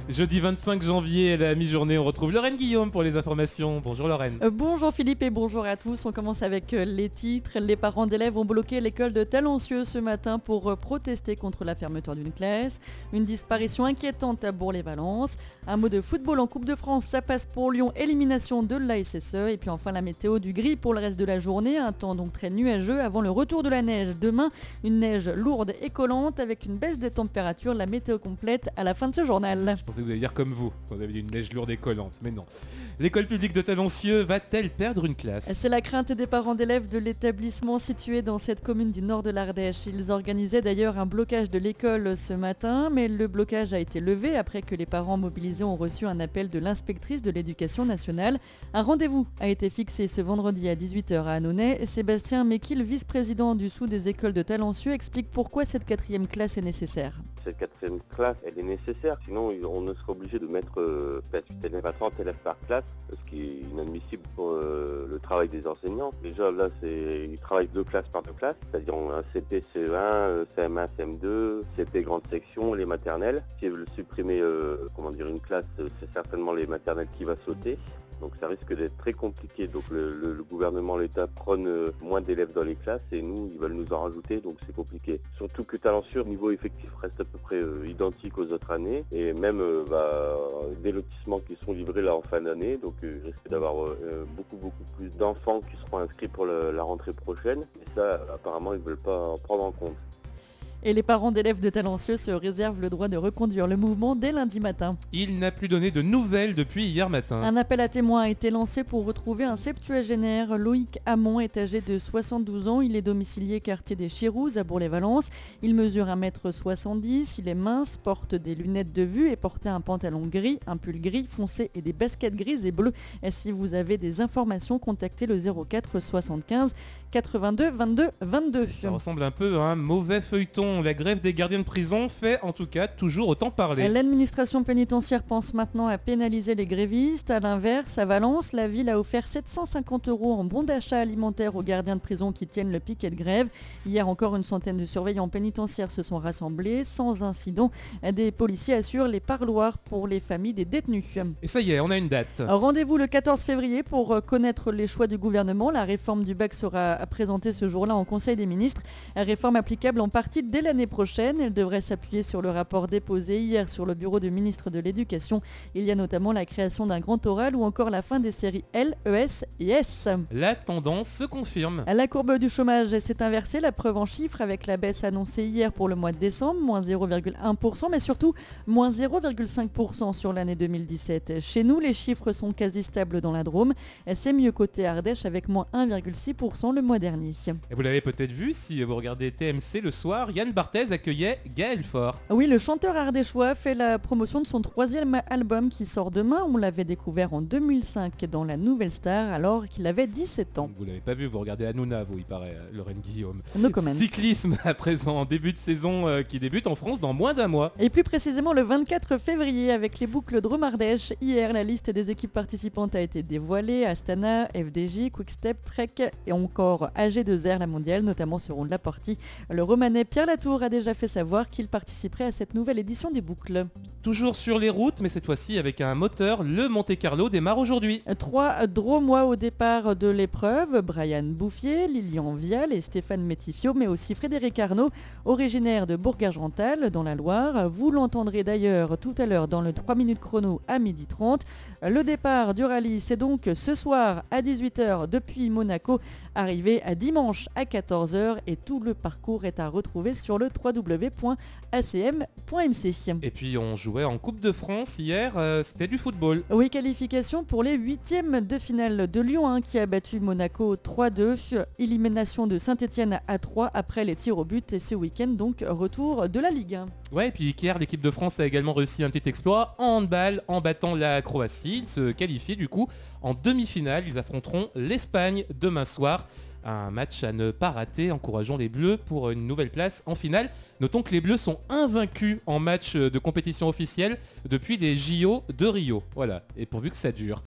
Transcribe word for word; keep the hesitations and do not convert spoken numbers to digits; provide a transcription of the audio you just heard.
Jeudi vingt-cinq janvier à la mi-journée, on retrouve Lorraine Guillaume pour les informations. Bonjour Lorraine. Euh, bonjour Philippe et bonjour à tous. On commence avec euh, les titres. Les parents d'élèves ont bloqué l'école de Talencieux ce matin pour euh, protester contre la fermeture d'une classe. Une disparition inquiétante à Bourg-les-Valences. Un mot de football en Coupe de France, ça passe pour Lyon. Élimination de l'A S S E. Et puis enfin la météo du gris pour le reste de la journée. Un temps donc très nuageux avant le retour de la neige. Demain, une neige lourde et collante avec une baisse des températures. La météo complète à la fin de ce journal. Je pensais que vous alliez dire comme vous, quand vous avez dit une neige lourde et collante, mais non. L'école publique de Talencieux va-t-elle perdre une classe ? C'est la crainte des parents d'élèves de l'établissement situé dans cette commune du nord de l'Ardèche. Ils organisaient d'ailleurs un blocage de l'école ce matin, mais le blocage a été levé après que les parents mobilisés ont reçu un appel de l'inspectrice de l'éducation nationale. Un rendez-vous a été fixé ce vendredi à dix-huit heures à Annonay. Sébastien Méquil, vice-président du Sous des écoles de Talencieux, explique pourquoi cette quatrième classe est nécessaire. Cette quatrième classe, elle est nécessaire, sinon on ne serait obligé de mettre euh, vingt-huit élèves à trente élèves par classe, ce qui est inadmissible pour euh, le travail des enseignants. Déjà là, c'est, ils travaillent deux classes par deux classes, c'est-à-dire un C P, C E un, C M un, C M deux, C P grande section, les maternelles. Si ils veulent supprimer euh, comment dire, une classe, c'est certainement les maternelles qui va sauter. Donc ça risque d'être très compliqué. Donc le, le, le gouvernement, l'État prône moins d'élèves dans les classes et nous, ils veulent nous en rajouter, donc c'est compliqué. Surtout que Talencieux, niveau effectif, reste à peu près euh, identique aux autres années. Et même euh, bah, des lotissements qui seront livrés là en fin d'année. Donc euh, il risque d'avoir euh, beaucoup beaucoup plus d'enfants qui seront inscrits pour le, la rentrée prochaine. Et ça, apparemment, ils ne veulent pas en prendre en compte. Et les parents d'élèves de Talencieux se réservent le droit de reconduire le mouvement dès lundi matin. Il n'a plus donné de nouvelles depuis hier matin. Un appel à témoins a été lancé pour retrouver un septuagénaire. Loïc Hamon est âgé de soixante-douze ans. Il est domicilié quartier des Chirouzes à Bourg-les-Valences. Il mesure un mètre soixante-dix. Il est mince, porte des lunettes de vue et portait un pantalon gris, un pull gris foncé et des baskets grises et bleues. Et si vous avez des informations, contactez le zéro quatre soixante-quinze quatre-vingt-deux vingt-deux vingt-deux. Ça ressemble un peu à un mauvais feuilleton. La grève des gardiens de prison fait en tout cas toujours autant parler. L'administration pénitentiaire pense maintenant à pénaliser les grévistes. À l'inverse, à Valence, la ville a offert sept cent cinquante euros en bon d'achat alimentaire aux gardiens de prison qui tiennent le piquet de grève. Hier encore, une centaine de surveillants pénitentiaires se sont rassemblés sans incident. Des policiers assurent les parloirs pour les familles des détenus. Et ça y est, on a une date. Rendez-vous le quatorze février pour connaître les choix du gouvernement. La réforme du bac sera présentée ce jour-là en Conseil des ministres. Réforme applicable en partie dès l'année prochaine. Elle devrait s'appuyer sur le rapport déposé hier sur le bureau du ministre de l'Éducation. Il y a notamment la création d'un grand oral ou encore la fin des séries L, E S et S. La tendance se confirme. La courbe du chômage s'est inversée, la preuve en chiffres avec la baisse annoncée hier pour le mois de décembre, moins zéro virgule un pour cent, mais surtout moins zéro virgule cinq pour cent sur l'année deux mille dix-sept. Chez nous, les chiffres sont quasi stables dans la Drôme. C'est mieux côté Ardèche avec moins un virgule six pour cent le mois dernier. Et vous l'avez peut-être vu si vous regardez T M C le soir, Yann Barthès accueillait Gaël Faure. Oui, le chanteur ardéchois fait la promotion de son troisième album qui sort demain. On l'avait découvert en deux mille cinq dans La Nouvelle Star alors qu'il avait dix-sept ans. Vous l'avez pas vu, vous regardez Hanouna, vous, il paraît, Lorraine Guillaume. No comment. Cyclisme à présent, début de saison euh, qui débute en France dans moins d'un mois. Et plus précisément le vingt-quatre février avec les boucles Drôme-Ardèche. Hier, la liste des équipes participantes a été dévoilée. Astana, F D J, Quickstep, Trek et encore A G deux R, la mondiale, notamment seront de la partie. Le Romanais Pierre Latour a déjà fait savoir qu'il participerait à cette nouvelle édition des boucles. Toujours sur les routes, mais cette fois-ci avec un moteur, le Monte-Carlo démarre aujourd'hui. Trois Drômois au départ de l'épreuve, Brian Bouffier, Lilian Vial et Stéphane Métifio, mais aussi Frédéric Arnaud, originaire de Bourg-Argental dans la Loire. Vous l'entendrez d'ailleurs tout à l'heure dans le trois minutes chrono à midi trente. Le départ du rallye, c'est donc ce soir à dix-huit heures depuis Monaco, arrivé à dimanche à quatorze heures et tout le parcours est à retrouver sur le w w w point a c m point m c. Et puis on jouait en Coupe de France hier, euh, c'était du football. Oui, qualification pour les huitièmes de finale de Lyon hein, qui a battu Monaco trois deux. Élimination de Saint-Etienne à trois après les tirs au but et ce week-end donc retour de la Ligue un. Ouais, et puis hier l'équipe de France a également réussi un petit exploit en handball en battant la Croatie. Ils se qualifient du coup en demi-finale. Ils affronteront l'Espagne demain soir. Un match à ne pas rater, encourageons les Bleus pour une nouvelle place en finale. Notons que les Bleus sont invaincus en match de compétition officielle depuis les J O de Rio. Voilà, et pourvu que ça dure.